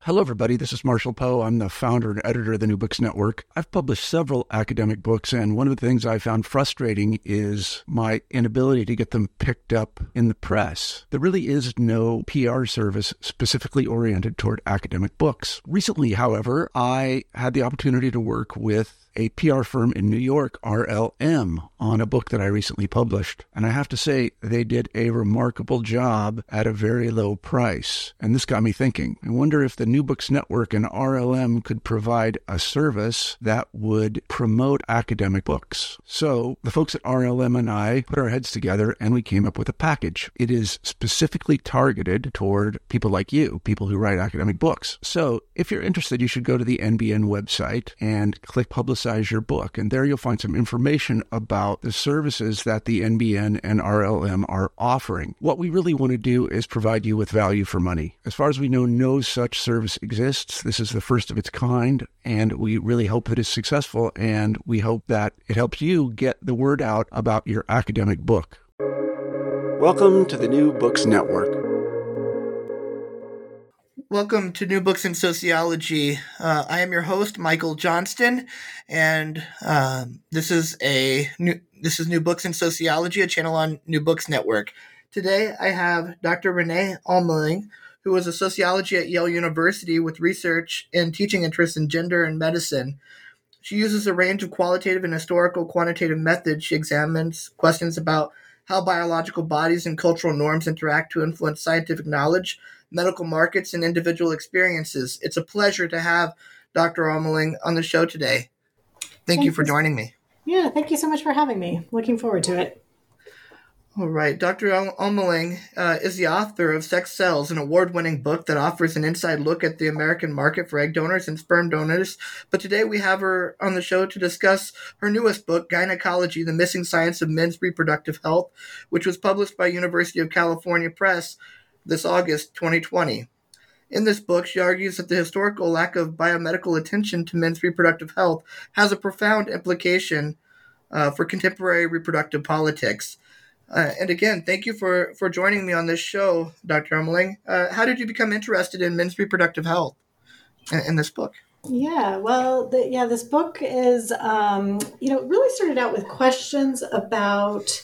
Hello, everybody. This is Marshall Poe. I'm the founder and editor of the New Books Network. I've published several academic books, and one of the things I found frustrating is my inability to get them picked up in the press. There really is no PR service specifically oriented toward academic books. Recently, however, I had the opportunity to work with a PR firm in New York, RLM, on a book that I recently published. And I have to say, they did a remarkable job at a very low price. And this got me thinking. I wonder if the New Books Network and RLM could provide a service that would promote academic books. So the folks at RLM and I put our heads together and we came up with a package. It is specifically targeted toward people like you, people who write academic books. So if you're interested, you should go to the NBN website and click Publicize Your Book. And there you'll find some information about the services that the NBN and RLM are offering. What we really want to do is provide you with value for money. As far as we know, no such service exists. This is the first of its kind, and we really hope that it's successful, and we hope that it helps you get the word out about your academic book. Welcome to the New Books Network. Welcome to New Books in Sociology. I am your host, Michael Johnston, and this is New Books in Sociology, a channel on New Books Network. Today, I have Dr. Renee Almeling, who is a sociology at Yale University with research and teaching interests in gender and medicine. She uses a range of qualitative and historical quantitative methods. She examines questions about how biological bodies and cultural norms interact to influence scientific knowledge, medical markets, and individual experiences. It's a pleasure to have Dr. Almeling on the show today. Thank you for joining me. Yeah, thank you so much for having me. Looking forward to it. All right. Dr. Almeling is the author of Sex Cells, an award-winning book that offers an inside look at the American market for egg donors and sperm donors. But today we have her on the show to discuss her newest book, Gynecology, The Missing Science of Men's Reproductive Health, which was published by University of California Press this August 2020. In this book, she argues that the historical lack of biomedical attention to men's reproductive health has a profound implication for contemporary reproductive politics. And again, thank you for joining me on this show, Dr. Almeling. How did you become interested in men's reproductive health in this book? Yeah, well, this book is, it really started out with questions about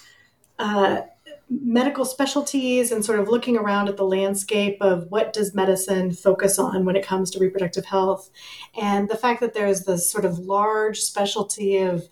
medical specialties and sort of looking around at the landscape of what does medicine focus on when it comes to reproductive health. And the fact that there's this sort of large specialty of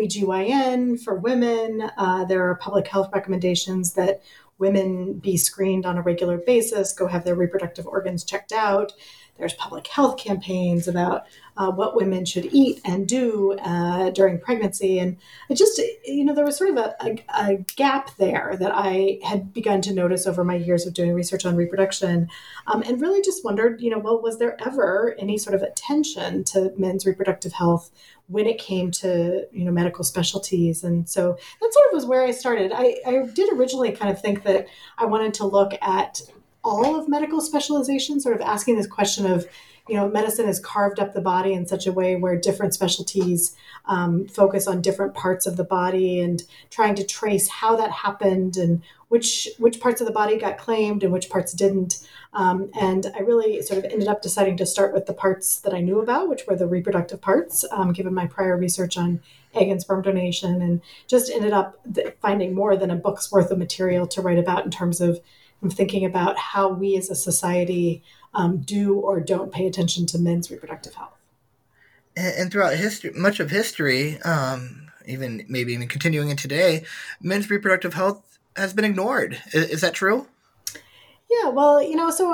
OBGYN for women. There are public health recommendations that women be screened on a regular basis, go have their reproductive organs checked out. There's public health campaigns about what women should eat and do during pregnancy. And it just, there was sort of a gap there that I had begun to notice over my years of doing research on reproduction, and really just wondered, was there ever any sort of attention to men's reproductive health when it came to, medical specialties? And so that sort of was where I started. I did originally kind of think that I wanted to look at all of medical specialization, sort of asking this question of, medicine has carved up the body in such a way where different specialties focus on different parts of the body, and trying to trace how that happened and which parts of the body got claimed and which parts didn't. And I really sort of ended up deciding to start with the parts that I knew about, which were the reproductive parts, given my prior research on egg and sperm donation, and just ended up finding more than a book's worth of material to write about in terms of thinking about how we as a society do or don't pay attention to men's reproductive health. And throughout history, much of history, even continuing in today, men's reproductive health has been ignored. Is that true? Yeah, well, so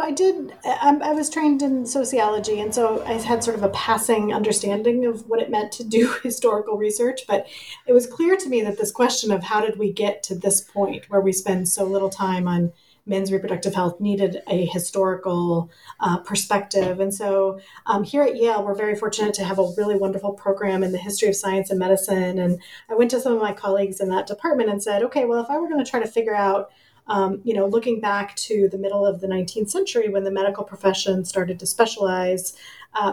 I was trained in sociology, and so I had sort of a passing understanding of what it meant to do historical research, but it was clear to me that this question of how did we get to this point where we spend so little time on men's reproductive health needed a historical perspective. And so here at Yale, we're very fortunate to have a really wonderful program in the history of science and medicine. And I went to some of my colleagues in that department and said, okay, well, if I were going to try to figure out, looking back to the middle of the 19th century when the medical profession started to specialize,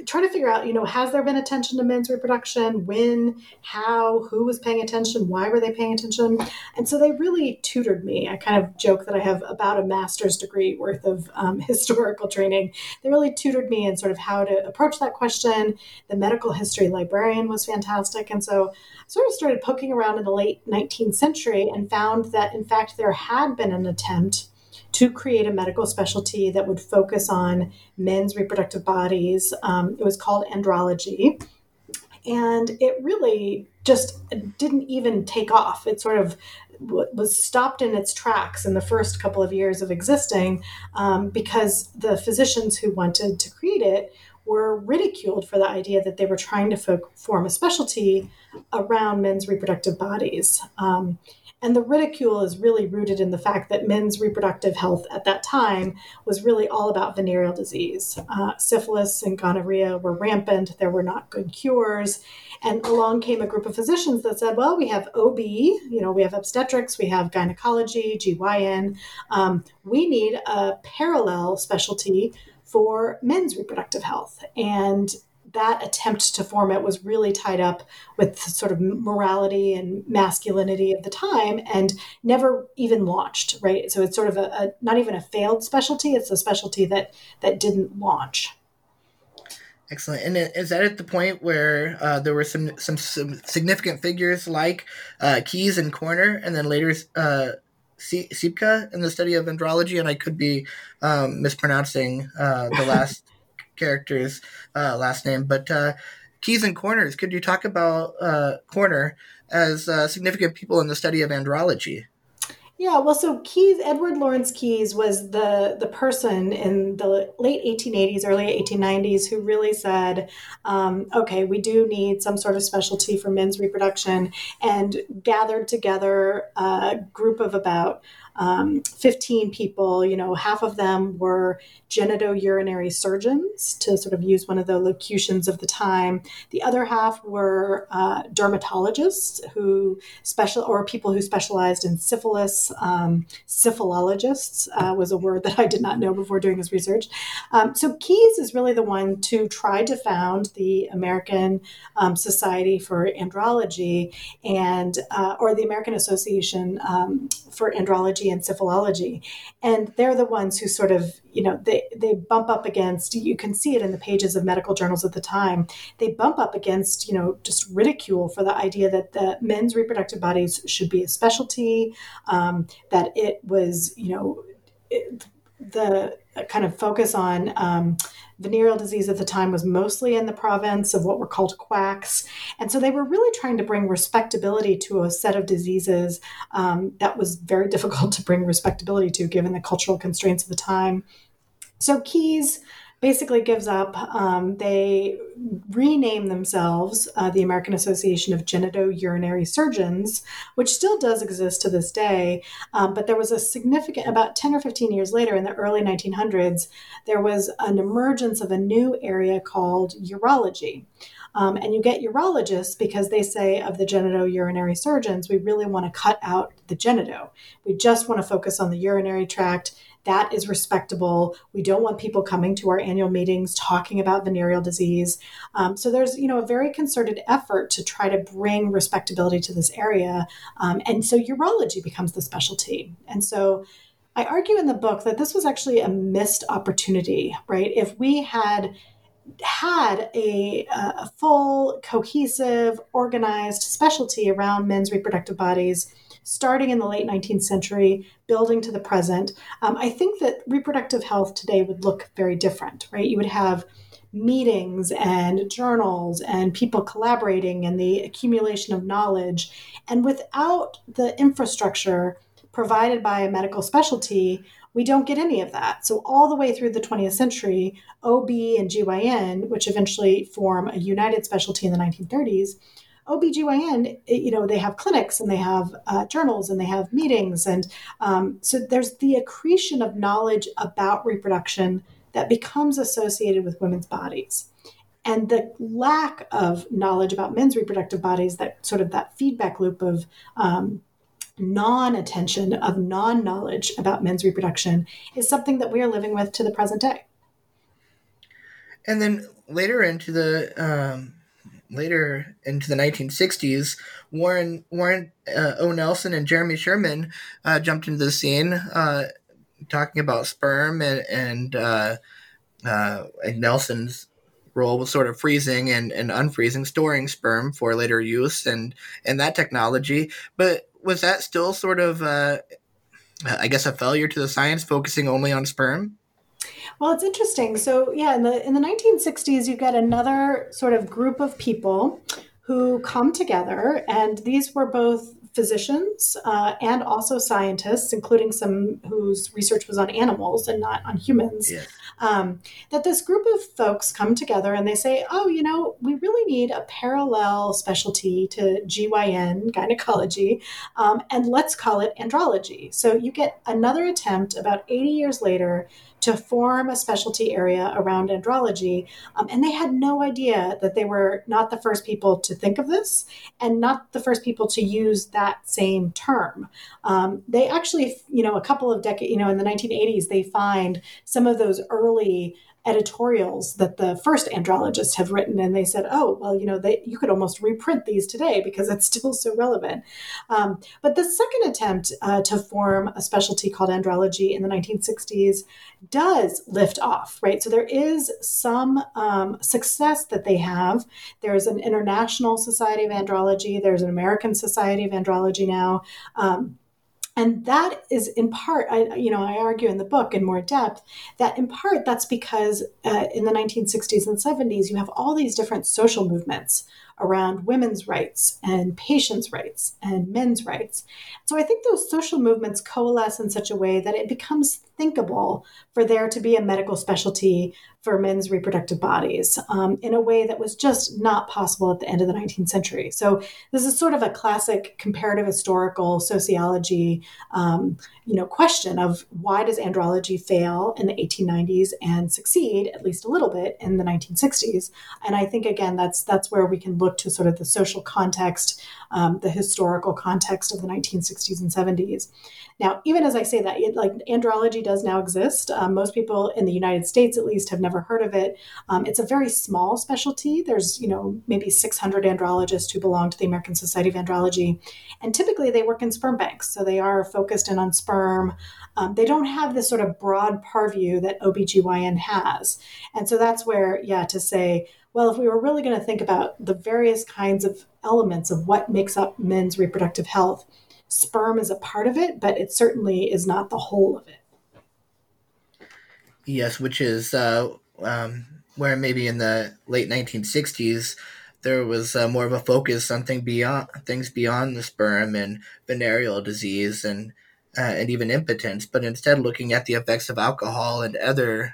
try to figure out, has there been attention to men's reproduction? When, how, who was paying attention? Why were they paying attention? And so they really tutored me. I kind of joke that I have about a master's degree worth of historical training. They really tutored me in sort of how to approach that question. The medical history librarian was fantastic. And so I sort of started poking around in the late 19th century and found that, in fact, there had been an attempt to create a medical specialty that would focus on men's reproductive bodies. It was called andrology. And it really just didn't even take off. It sort of was stopped in its tracks in the first couple of years of existing because the physicians who wanted to create it were ridiculed for the idea that they were trying to form a specialty around men's reproductive bodies. And the ridicule is really rooted in the fact that men's reproductive health at that time was really all about venereal disease. Syphilis and gonorrhea were rampant. There were not good cures. And along came a group of physicians that said, well, we have OB, we have obstetrics, we have gynecology, GYN. We need a parallel specialty for men's reproductive health. And that attempt to form it was really tied up with sort of morality and masculinity of the time and never even launched, right? So it's sort of a not even a failed specialty. It's a specialty that didn't launch. Excellent. And is that at the point where there were some significant figures like Keyes and Corner, and then later Siepke in the study of andrology? And I could be mispronouncing the last character's last name, but Keyes and Corners, could you talk about Corner as significant people in the study of andrology? Yeah, well, so Keyes, Edward Lawrence Keyes, was the person in the late 1880s, early 1890s who really said, okay, we do need some sort of specialty for men's reproduction, and gathered together a group of about 15 people. Half of them were genitourinary surgeons, to sort of use one of the locutions of the time. The other half were dermatologists or people who specialized in syphilis. Syphilologists was a word that I did not know before doing this research. So Keyes is really the one to try to found the American Society for Andrology or the American Association for Andrology and Syphilology. And they're the ones who sort of, they bump up against, you can see it in the pages of medical journals at the time, they bump up against, just ridicule for the idea that the men's reproductive bodies should be a specialty, that it was, the kind of focus on venereal disease at the time was mostly in the province of what were called quacks. And so they were really trying to bring respectability to a set of diseases that was very difficult to bring respectability to given the cultural constraints of the time. So Keyes basically gives up. They rename themselves the American Association of Genitourinary Surgeons, which still does exist to this day. But there was a significant, about 10 or 15 years later in the early 1900s, there was an emergence of a new area called urology. And you get urologists because they say of the genitourinary surgeons, we really want to cut out the genito. We just want to focus on the urinary tract. That is respectable. We don't want people coming to our annual meetings talking about venereal disease. So there's, a very concerted effort to try to bring respectability to this area. And so urology becomes the specialty. And so I argue in the book that this was actually a missed opportunity, right? If we had a full, cohesive, organized specialty around men's reproductive bodies, starting in the late 19th century, building to the present, I think that reproductive health today would look very different, right? You would have meetings and journals and people collaborating and the accumulation of knowledge. And without the infrastructure provided by a medical specialty, we don't get any of that. So all the way through the 20th century, OB and GYN, which eventually form a united specialty in the 1930s, OBGYN, they have clinics and they have journals and they have meetings. And so there's the accretion of knowledge about reproduction that becomes associated with women's bodies. And the lack of knowledge about men's reproductive bodies, that sort of that feedback loop of non-attention, of non-knowledge about men's reproduction, is something that we are living with to the present day. And then later into the 1960s, Warren O. Nelson and Jeremy Sherman jumped into the scene, talking about sperm and Nelson's role was sort of freezing and unfreezing, storing sperm for later use and that technology. But was that still sort of, I guess, a failure to the science, focusing only on sperm? Well, it's interesting. So, yeah, in the 1960s, you get another sort of group of people who come together, and these were both physicians and also scientists, including some whose research was on animals and not on humans. Yes. That this group of folks come together and they say, oh, we really need a parallel specialty to GYN, gynecology, and let's call it andrology. So you get another attempt about 80 years later to form a specialty area around andrology. And they had no idea that they were not the first people to think of this and not the first people to use that same term. They actually, a couple of decades, in the 1980s, they find some of those early editorials that the first andrologists have written, and they said, oh, well, you could almost reprint these today because it's still so relevant. But the second attempt to form a specialty called andrology in the 1960s does lift off, right? So there is some success that they have. There's an International Society of Andrology. There's an American Society of Andrology now. And that is in part, I argue in the book in more depth, that in part that's because in the 1960s and 70s, you have all these different social movements around women's rights and patients' rights and men's rights. So I think those social movements coalesce in such a way that it becomes thinkable for there to be a medical specialty for men's reproductive bodies in a way that was just not possible at the end of the 19th century. So this is sort of a classic comparative historical sociology question of why does andrology fail in the 1890s and succeed at least a little bit in the 1960s? And I think, again, that's where we can look to sort of the social context, the historical context of the 1960s and 70s. Now, even as I say that, andrology does now exist. Most people in the United States, at least, have never heard of it. It's a very small specialty. There's, maybe 600 andrologists who belong to the American Society of Andrology. And typically they work in sperm banks. So they are focused in on sperm. They don't have this sort of broad purview that OBGYN has. And so that's where, to say, well, if we were really going to think about the various kinds of elements of what makes up men's reproductive health, sperm is a part of it, but it certainly is not the whole of it. Yes, which is where maybe in the late 1960s, there was more of a focus on things beyond the sperm and venereal disease and even impotence, but instead looking at the effects of alcohol and other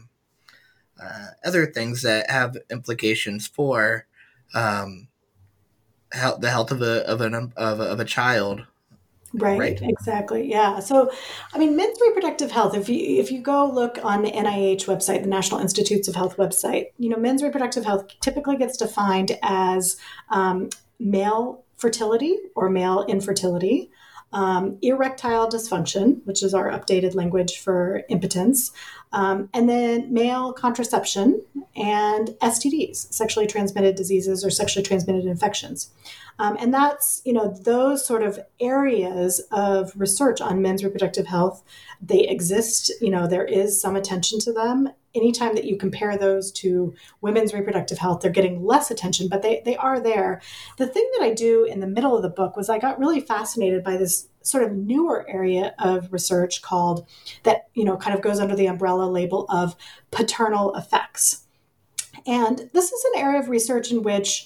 things that have implications for the health of a child. Right, exactly. Yeah. So, men's reproductive health, if you go look on the NIH website, the National Institutes of Health website, men's reproductive health typically gets defined as male fertility or male infertility, erectile dysfunction, which is our updated language for impotence, and then male contraception and STDs, sexually transmitted diseases or sexually transmitted infections. And that's, those sort of areas of research on men's reproductive health, they exist, there is some attention to them. Anytime that you compare those to women's reproductive health, they're getting less attention, but they are there. The thing that I do in the middle of the book was I got really fascinated by this sort of newer area of research called that, kind of goes under the umbrella label of paternal effects. And this is an area of research in which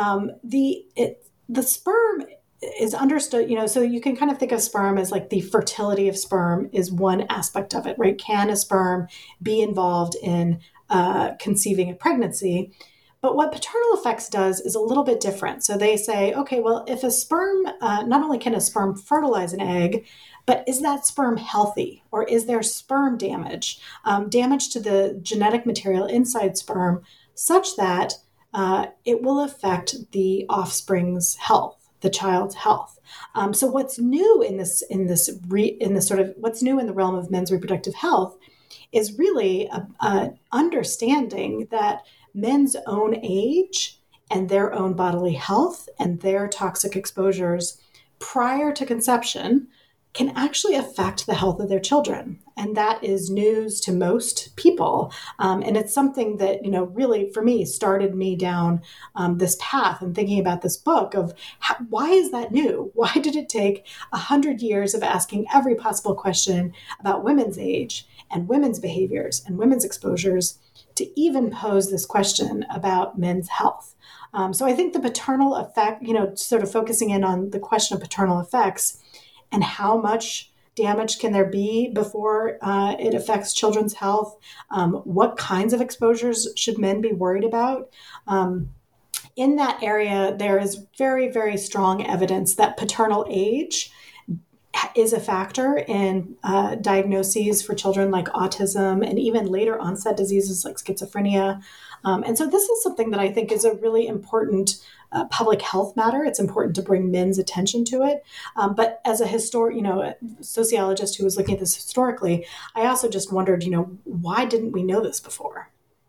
the sperm is understood, so you can kind of think of sperm as like the fertility of sperm is one aspect of it, right? Can a sperm be involved in conceiving a pregnancy? But what paternal effects does is a little bit different. So they say, okay, well, if a sperm, not only can a sperm fertilize an egg, but is that sperm healthy or is there sperm damage, damage to the genetic material inside sperm such that it will affect the offspring's health, the child's health. So what's new what's new in the realm of men's reproductive health is really a understanding that men's own age and their own bodily health and their toxic exposures prior to conception can actually affect the health of their children. And that is news to most people. And it's something that, really for me started me down this path and thinking about this book of why is that new? Why did it take 100 years of asking every possible question about women's age and women's behaviors and women's exposures to even pose this question about men's health? So I think the paternal effect, sort of focusing in on the question of paternal effects and how much damage can there be before it affects children's health? What kinds of exposures should men be worried about? In that area, there is very, very strong evidence that paternal age is a factor in diagnoses for children like autism and even later onset diseases like schizophrenia. And so this is something that I think is a really important public health matter. It's important to bring men's attention to it. But as a sociologist who was looking at this historically, I also just wondered, why didn't we know this before?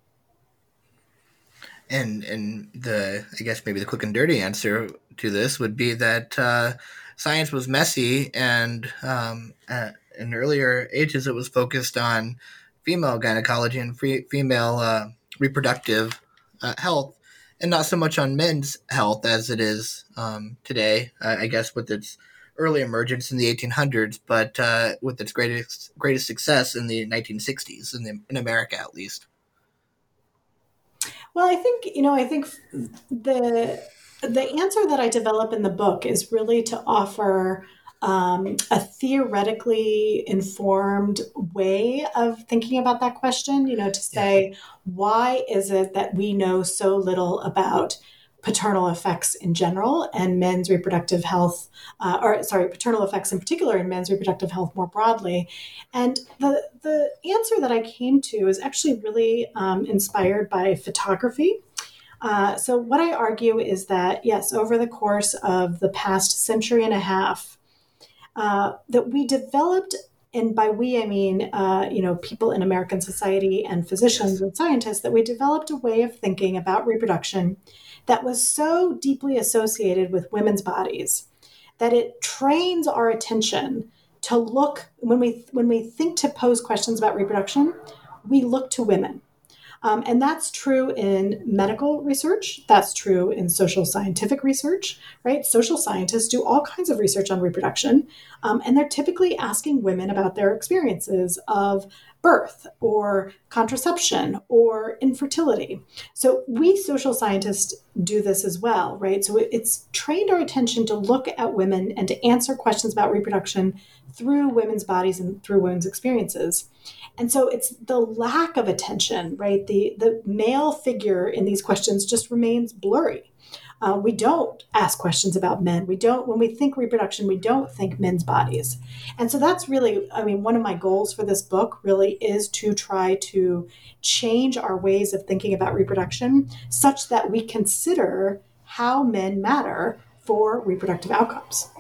And I guess maybe the quick and dirty answer to this would be that science was messy, and in earlier ages it was focused on female gynecology and female reproductive health, and not so much on men's health as it is today, I guess, with its early emergence in the 1800s, but with its greatest success in the 1960s, in America at least. Well, I think the answer that I develop in the book is really to offer a theoretically informed way of thinking about that question, to say, why is it that we know so little about paternal effects in general and men's reproductive health, paternal effects in particular in men's reproductive health more broadly? And the answer that I came to is actually really inspired by photography. So what I argue is that, yes, over the course of the past century and a half, that we developed, and by we I mean, people in American society and physicians and scientists, that we developed a way of thinking about reproduction that was so deeply associated with women's bodies that it trains our attention to look, when we think to pose questions about reproduction, we look to women. And that's true in medical research. That's true in social scientific research, right? Social scientists do all kinds of research on reproduction, and they're typically asking women about their experiences of birth or contraception or infertility. So we social scientists do this as well, right? So it's trained our attention to look at women and to answer questions about reproduction through women's bodies and through women's experiences. And so it's the lack of attention, right? The male figure in these questions just remains blurry. We don't ask questions about men. When we think reproduction, we don't think men's bodies. And so that's really, one of my goals for this book really is to try to change our ways of thinking about reproduction such that we consider how men matter for reproductive outcomes.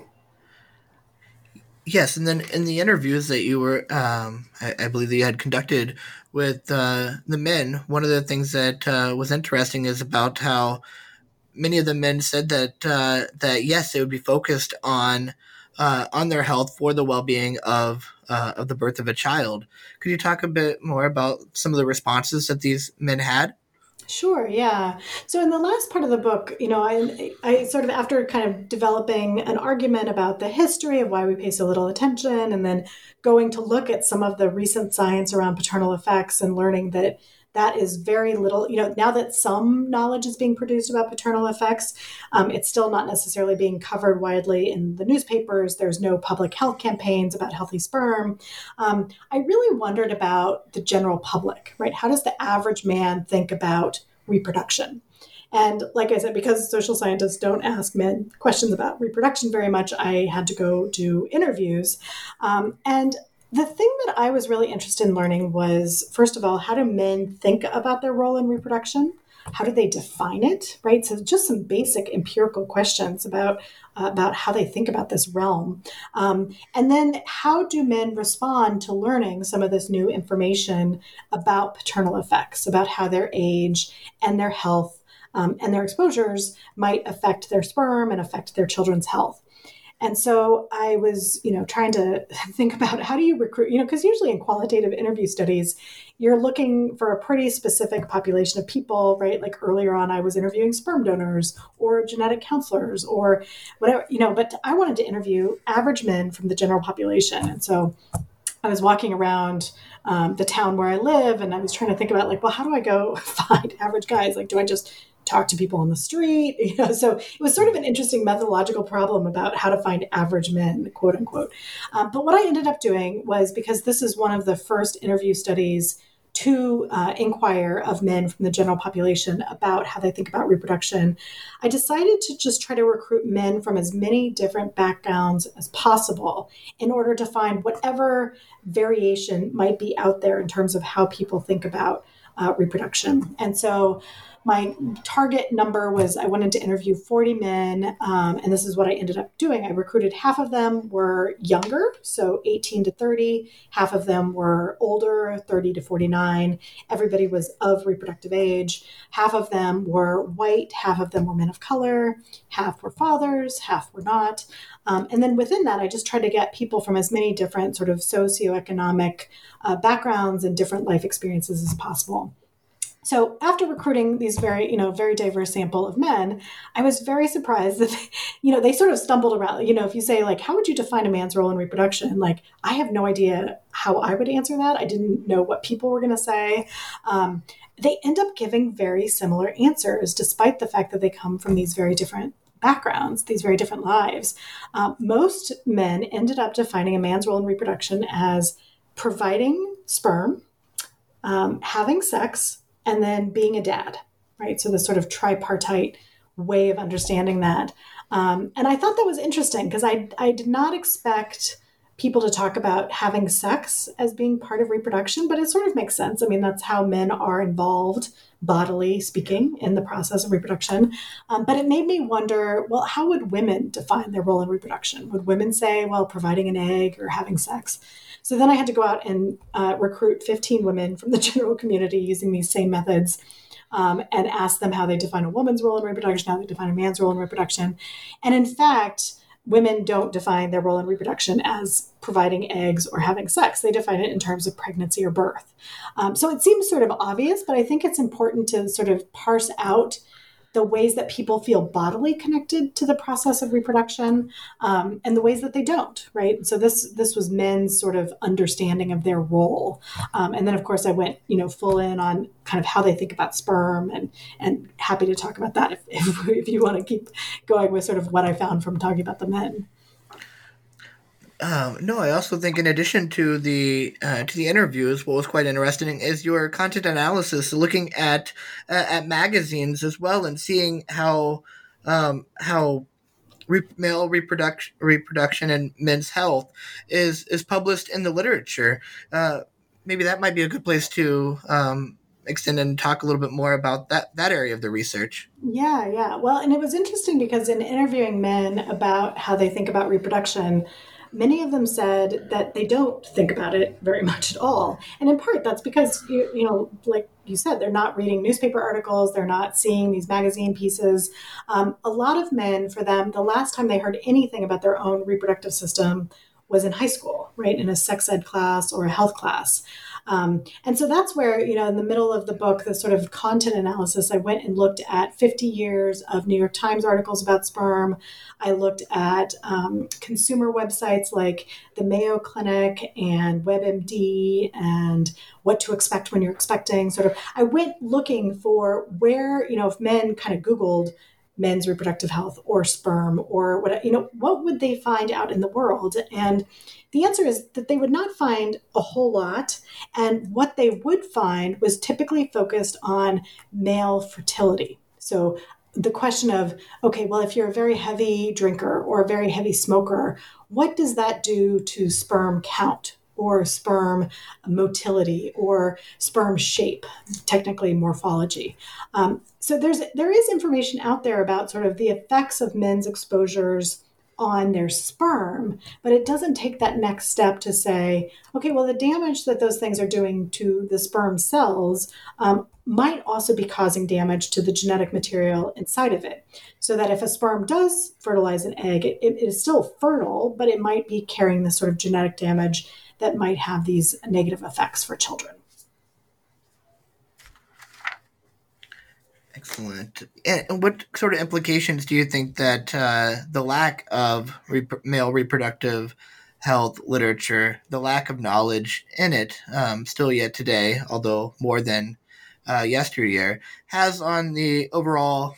Yes, and then in the interviews that you were, I believe that you had conducted with the men, one of the things that was interesting is about how many of the men said that yes, they would be focused on their health for the well-being of the birth of a child. Could you talk a bit more about some of the responses that these men had? Sure, yeah. So in the last part of the book, I sort of, after kind of developing an argument about the history of why we pay so little attention, and then going to look at some of the recent science around paternal effects and learning that is very little, now that some knowledge is being produced about paternal effects, it's still not necessarily being covered widely in the newspapers. There's no public health campaigns about healthy sperm. I really wondered about the general public, right? How does the average man think about reproduction? And like I said, because social scientists don't ask men questions about reproduction very much, I had to go do interviews. And The thing that I was really interested in learning was, first of all, how do men think about their role in reproduction? How do they define it, right? So just some basic empirical questions about how they think about this realm. And then how do men respond to learning some of this new information about paternal effects, about how their age and their health and their exposures might affect their sperm and affect their children's health. And so I was, trying to think about how do you recruit, because usually in qualitative interview studies, you're looking for a pretty specific population of people, right? Like earlier on, I was interviewing sperm donors or genetic counselors or whatever, but I wanted to interview average men from the general population. And so I was walking around the town where I live, and I was trying to think about well, how do I go find average guys? Do I just talk to people on the street? So it was sort of an interesting methodological problem about how to find average men, quote unquote. But what I ended up doing was, because this is one of the first interview studies to inquire of men from the general population about how they think about reproduction, I decided to just try to recruit men from as many different backgrounds as possible in order to find whatever variation might be out there in terms of how people think about reproduction. And so my target number was, I wanted to interview 40 men, and this is what I ended up doing. I recruited, half of them were younger, so 18 to 30. Half of them were older, 30 to 49. Everybody was of reproductive age. Half of them were white, half of them were men of color, half were fathers, half were not. And then within that, I just tried to get people from as many different sort of socioeconomic backgrounds and different life experiences as possible. So after recruiting these very diverse sample of men, I was very surprised that, they sort of stumbled around. If you say, how would you define a man's role in reproduction? I have no idea how I would answer that. I didn't know what people were going to say. They end up giving very similar answers, despite the fact that they come from these very different backgrounds, these very different lives. Most men ended up defining a man's role in reproduction as providing sperm, having sex, and then being a dad, right? So this sort of tripartite way of understanding that. And I thought that was interesting, because I did not expect people to talk about having sex as being part of reproduction, but it sort of makes sense. I mean, that's how men are involved, bodily speaking, in the process of reproduction. But it made me wonder, well, how would women define their role in reproduction? Would women say, well, providing an egg or having sex? So then I had to go out and recruit 15 women from the general community using these same methods, and ask them how they define a woman's role in reproduction, how they define a man's role in reproduction. And in fact, women don't define their role in reproduction as providing eggs or having sex. They define it in terms of pregnancy or birth. So it seems sort of obvious, but I think it's important to sort of parse out the ways that people feel bodily connected to the process of reproduction, and the ways that they don't, right? So this was men's sort of understanding of their role. And then, of course, I went, full in on kind of how they think about sperm, and happy to talk about that if you want to keep going with sort of what I found from talking about the men. No, I also think, in addition to the interviews, what was quite interesting is your content analysis, looking at magazines as well, and seeing how male reproduction and men's health is published in the literature. Maybe that might be a good place to extend and talk a little bit more about that area of the research. Yeah. Well, and it was interesting because in interviewing men about how they think about reproduction, many of them said that they don't think about it very much at all. And in part, that's because, like you said, they're not reading newspaper articles. They're not seeing these magazine pieces. A lot of men, for them, the last time they heard anything about their own reproductive system was in high school, right? In a sex ed class or a health class. And so that's where, in the middle of the book, the sort of content analysis, I went and looked at 50 years of New York Times articles about sperm. I looked at consumer websites like the Mayo Clinic and WebMD and What to Expect When You're Expecting. I went looking for where, if men kind of Googled men's reproductive health or sperm or what would they find out in the world? And the answer is that they would not find a whole lot. And what they would find was typically focused on male fertility. So the question of, okay, well, if you're a very heavy drinker or a very heavy smoker, what does that do to sperm count or sperm motility or sperm shape, technically morphology. So there is information out there about sort of the effects of men's exposures on their sperm, but it doesn't take that next step to say, okay, well, the damage that those things are doing to the sperm cells might also be causing damage to the genetic material inside of it. So that if a sperm does fertilize an egg, it is still fertile, but it might be carrying the sort of genetic damage that might have these negative effects for children. Excellent. And what sort of implications do you think that the lack of male reproductive health literature, the lack of knowledge in it, still yet today, although more than yesteryear, has on the overall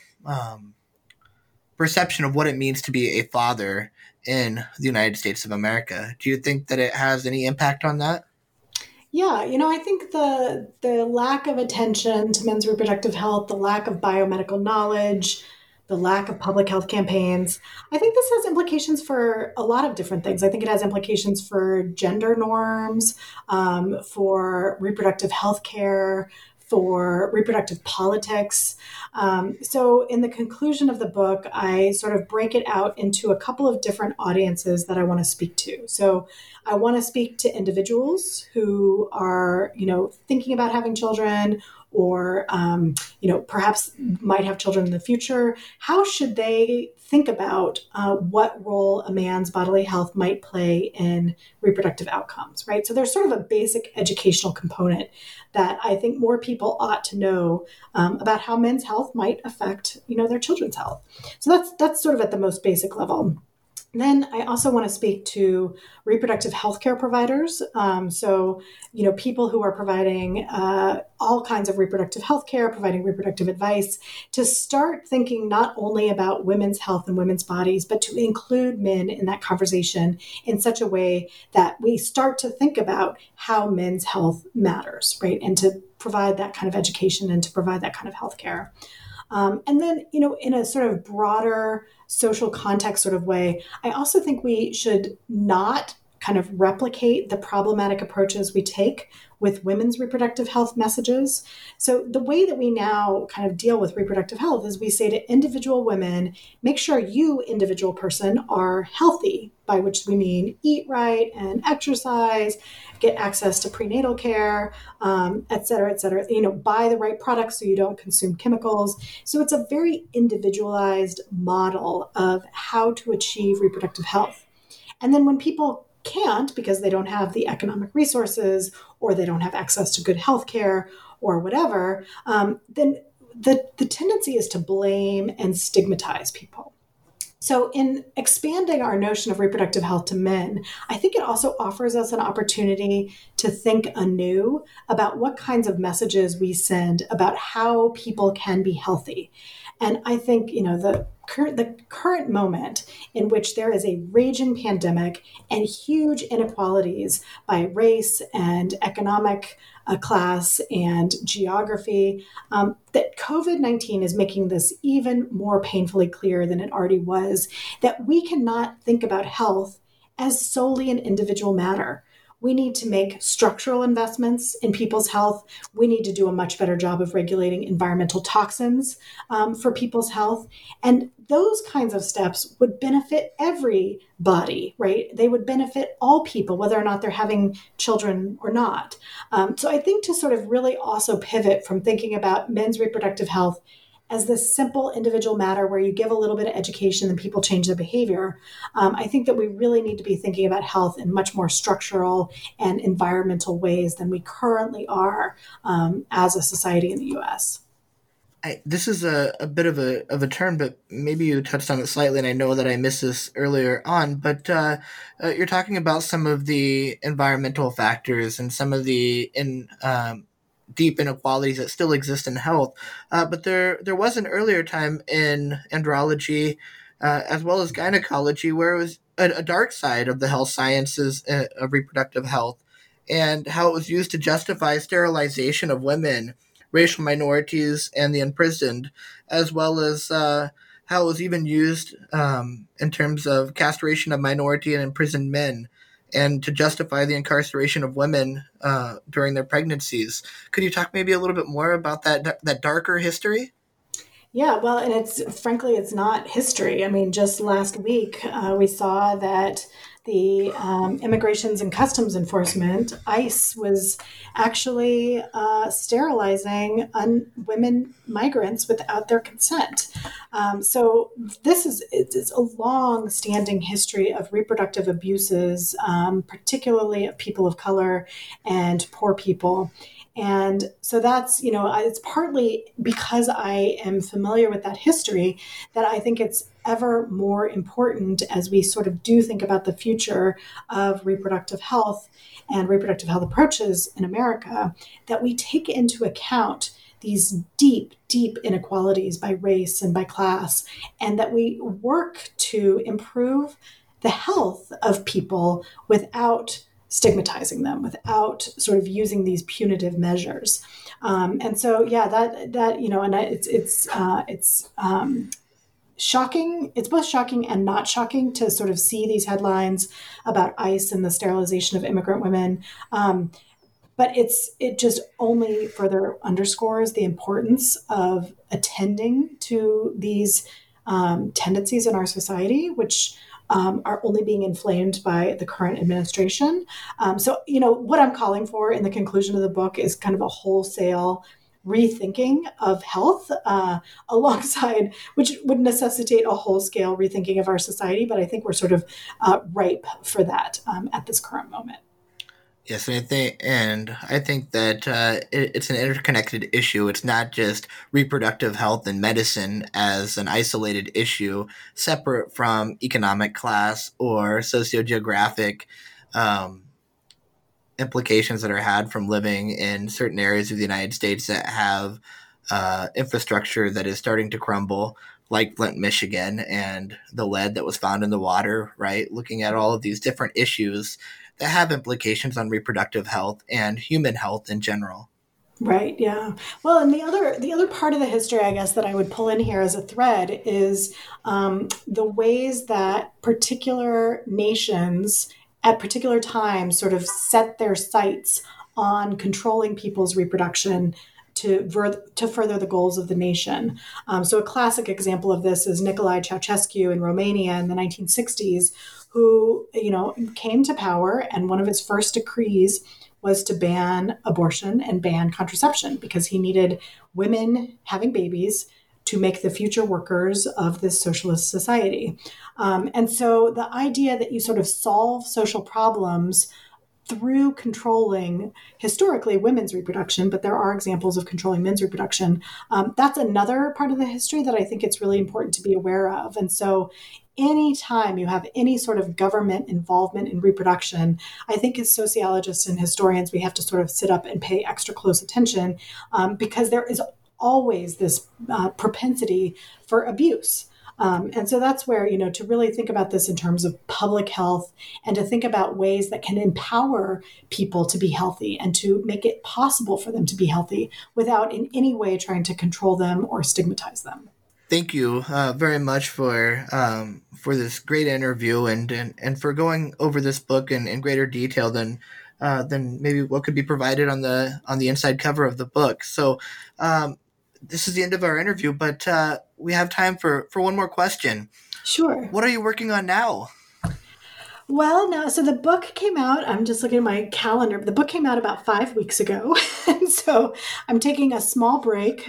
perception of what it means to be a father in the United States of America? Do you think that it has any impact on that? Yeah, I think the lack of attention to men's reproductive health, the lack of biomedical knowledge, the lack of public health campaigns, I think this has implications for a lot of different things. I think it has implications for gender norms, for reproductive health care, for reproductive politics. So in the conclusion of the book, I sort of break it out into a couple of different audiences that I want to speak to. So I want to speak to individuals who are, thinking about having children or, perhaps might have children in the future. How should they think about what role a man's bodily health might play in reproductive outcomes, right? So there's sort of a basic educational component that I think more people ought to know about how men's health might affect, their children's health. So that's sort of at the most basic level. Then I also want to speak to reproductive healthcare providers. People who are providing all kinds of reproductive healthcare, providing reproductive advice, to start thinking not only about women's health and women's bodies, but to include men in that conversation in such a way that we start to think about how men's health matters, right? And to provide that kind of education and to provide that kind of healthcare. And then, in a sort of broader social context sort of way, I also think we should not kind of replicate the problematic approaches we take with women's reproductive health messages. So the way that we now kind of deal with reproductive health is we say to individual women, make sure you, individual person, are healthy, by which we mean eat right and exercise, get access to prenatal care, et cetera, buy the right products so you don't consume chemicals. So it's a very individualized model of how to achieve reproductive health. And then when people can't because they don't have the economic resources or they don't have access to good health care or whatever, then the tendency is to blame and stigmatize people. So in expanding our notion of reproductive health to men, I think it also offers us an opportunity to think anew about what kinds of messages we send about how people can be healthy. And I think, the current moment in which there is a raging pandemic and huge inequalities by race and economic class and geography, that COVID-19 is making this even more painfully clear than it already was, that we cannot think about health as solely an individual matter. We need to make structural investments in people's health. We need to do a much better job of regulating environmental toxins for people's health. And those kinds of steps would benefit everybody, right? They would benefit all people, whether or not they're having children or not. So I think to sort of really also pivot from thinking about men's reproductive health as this simple individual matter where you give a little bit of education and people change their behavior, I think that we really need to be thinking about health in much more structural and environmental ways than we currently are as a society in the U.S. This is a bit of a term, but maybe you touched on it slightly, and I know that I missed this earlier on, but you're talking about some of the environmental factors and some of the deep inequalities that still exist in health. But there was an earlier time in andrology as well as gynecology where it was a dark side of the health sciences of reproductive health and how it was used to justify sterilization of women, racial minorities, and the imprisoned, as well as how it was even used in terms of castration of minority and imprisoned men. and to justify the incarceration of women during their pregnancies. Could you talk maybe a little bit more about that darker history? Yeah, well, and it's not history. I mean, just last week we saw that the Immigrations and Customs Enforcement, ICE, was actually sterilizing women migrants without their consent. So it's a long-standing history of reproductive abuses, particularly of people of color and poor people. And so that's, it's partly because I am familiar with that history that I think it's ever more important as we sort of do think about the future of reproductive health and reproductive health approaches in America, that we take into account these deep, deep inequalities by race and by class, and that we work to improve the health of people without stigmatizing them, without sort of using these punitive measures. And so, yeah, it's shocking. It's both shocking and not shocking to sort of see these headlines about ICE and the sterilization of immigrant women. But it just only further underscores the importance of attending to these tendencies in our society, which are only being inflamed by the current administration. So, what I'm calling for in the conclusion of the book is kind of a wholesale rethinking of health alongside, which would necessitate a whole-scale rethinking of our society. But I think we're sort of ripe for that at this current moment. Yes, and I think that it's an interconnected issue. It's not just reproductive health and medicine as an isolated issue, separate from economic class or sociogeographic implications that are had from living in certain areas of the United States that have infrastructure that is starting to crumble, like Flint, Michigan, and the lead that was found in the water. Right, looking at all of these different issues that have implications on reproductive health and human health in general. Right. Yeah. Well, and the other part of the history, I guess, that I would pull in here as a thread is the ways that particular nations at particular times sort of set their sights on controlling people's reproduction to further the goals of the nation. So a classic example of this is Nicolae Ceausescu in Romania in the 1960s, who, came to power, and one of his first decrees was to ban abortion and ban contraception because he needed women having babies to make the future workers of this socialist society. And so the idea that you sort of solve social problems through controlling historically women's reproduction, but there are examples of controlling men's reproduction. That's another part of the history that I think it's really important to be aware of. And so anytime you have any sort of government involvement in reproduction, I think as sociologists and historians, we have to sort of sit up and pay extra close attention because there is always this propensity for abuse. And so that's where, to really think about this in terms of public health and to think about ways that can empower people to be healthy and to make it possible for them to be healthy without in any way trying to control them or stigmatize them. Thank you very much for this great interview and for going over this book in greater detail than maybe what could be provided on the inside cover of the book. So this is the end of our interview, but we have time for one more question. Sure. What are you working on now? Well, no. So the book came out. I'm just looking at my calendar. The book came out about 5 weeks ago, and so I'm taking a small break.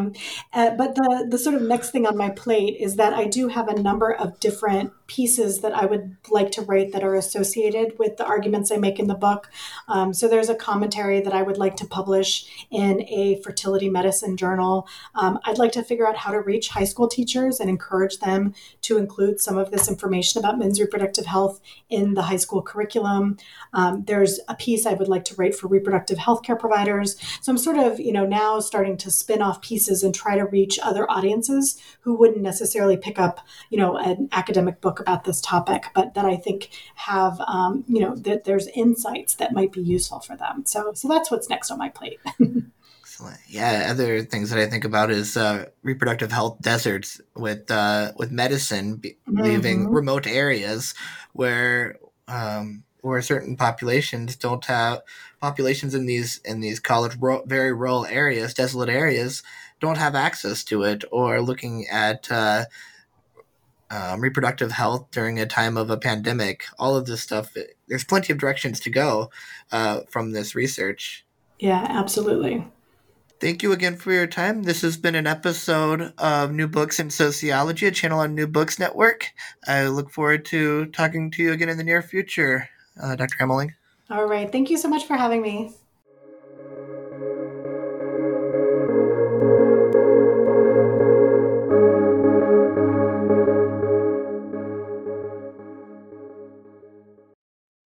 But the sort of next thing on my plate is that I do have a number of different pieces that I would like to write that are associated with the arguments I make in the book. So there's a commentary that I would like to publish in a fertility medicine journal. I'd like to figure out how to reach high school teachers and encourage them to include some of this information about men's reproductive health in the high school curriculum. There's a piece I would like to write for reproductive healthcare providers. So I'm sort of, now starting to spin off pieces and try to reach other audiences who wouldn't necessarily pick up, an academic book about this topic, but that I think have, that there's insights that might be useful for them. So that's what's next on my plate. Excellent. Yeah, other things that I think about is reproductive health deserts with medicine leaving remote areas where where certain populations don't have populations in these college very rural areas, desolate areas, don't have access to it, or looking at reproductive health during a time of a pandemic. All of this stuff, there's plenty of directions to go from this research. Yeah, absolutely. Thank you again for your time. This has been an episode of New Books in Sociology, a channel on New Books Network. I look forward to talking to you again in the near future, Dr. Emmeling. All right. Thank you so much for having me.